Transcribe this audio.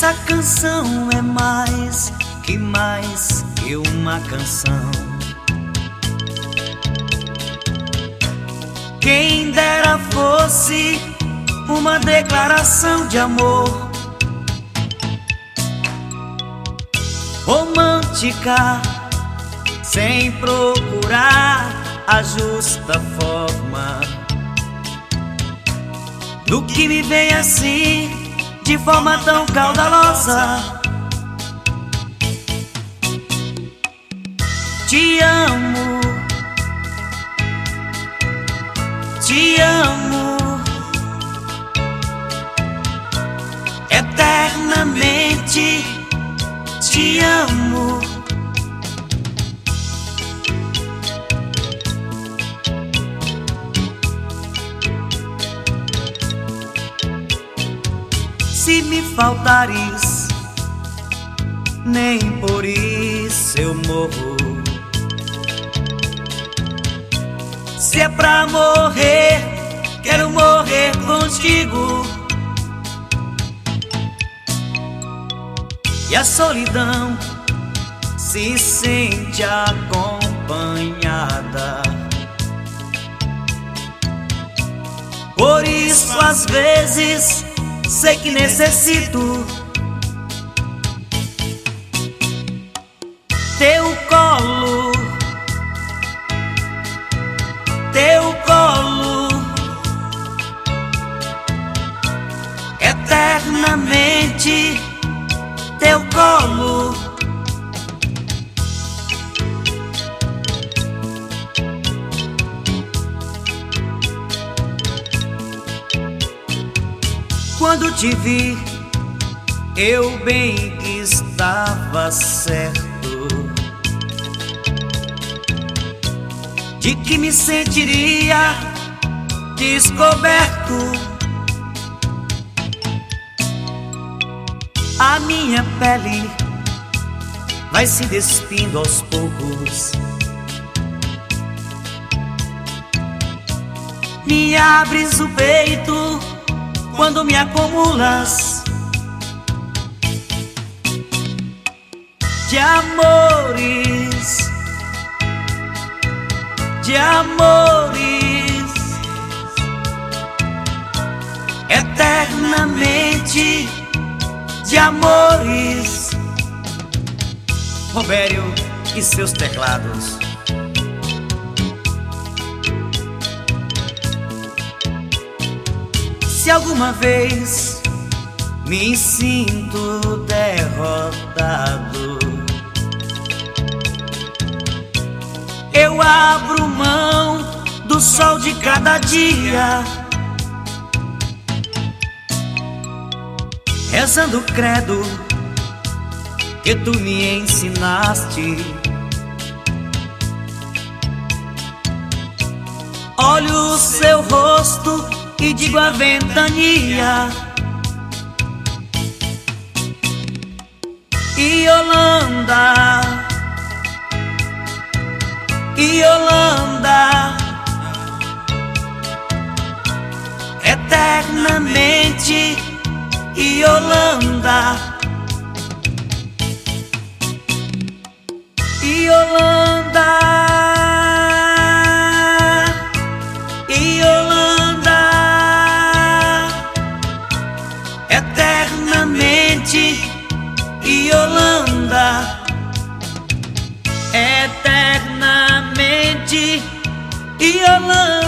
Essa canção é mais que uma canção. Quem dera fosse uma declaração de amor romântica, sem procurar a justa forma do que me vem assim, de forma tão caudalosa. Te amo, te amo eternamente, te amo. Se me faltares, nem por isso eu morro. Se é pra morrer, quero morrer contigo. E a solidão se sente acompanhada. Por isso às vezes sei que necessito teu colo, teu colo, eternamente teu colo. Quando te vi, eu bem que estava certo de que me sentiria descoberto. A minha pele vai se despindo aos poucos. Me abres o peito quando me acumulas de amores, de amores, eternamente de amores. Robério e seus teclados. Se alguma vez me sinto derrotado, eu abro mão do sol de cada dia, rezando o credo que tu me ensinaste. Olho o seu rosto e digo a ventania: Yolanda, Yolanda, eternamente Yolanda, Yolanda, Yolanda, eternamente Yolanda, eternamente Yolanda.